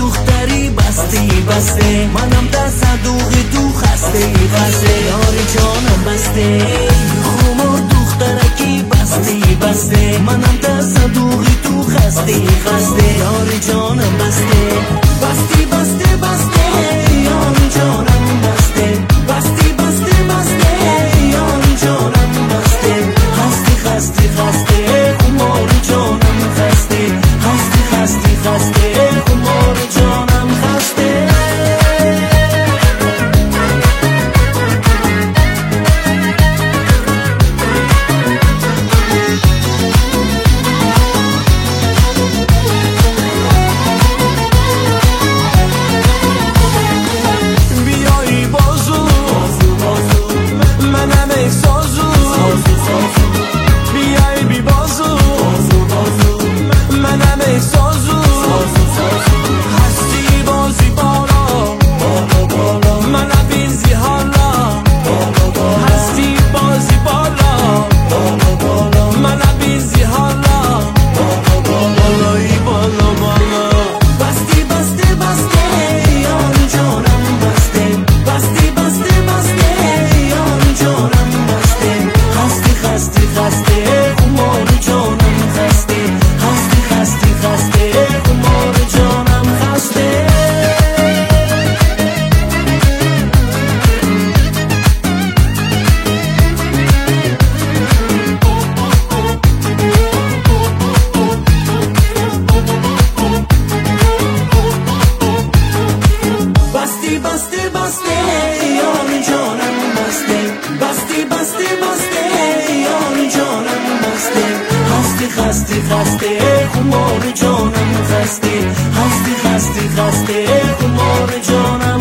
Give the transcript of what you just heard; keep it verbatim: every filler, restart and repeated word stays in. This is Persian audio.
دختری بستی بسته، منم در صندوق تو خسته خسته. یاری جانم بسته خمار دخترکی بستی بسته، منم در صندوق تو خسته خسته. یاری جانم بسته بستی بسته بسته، یاری جانم بسته بستی بسته بسته، یاری جانم بسته. خسته خسته خسته خمار جانم خسته، خسته خسته خسته خمار جانم خسته. بیایی بازو منم احسازو، بیایی بی بازو منم احسازو. هستی بازی بالا منم بیزی حالا، هستی بازی بالا منم بیزی حالا. بالایی بالا بالا بستی بسته بسته، یاری جانم بسته بستی بسته بسته، یاری جانم بسته. خسته خسته خسته خمار جانم خسته، خسته خسته خسته خمار جانم خسته. بستی بسته بسته، یاری جانم بسته بستی بسته بسته، یاری جانم بسته. خسته خسته خسته خمار جانم خسته، خسته خسته خسته خمار جانم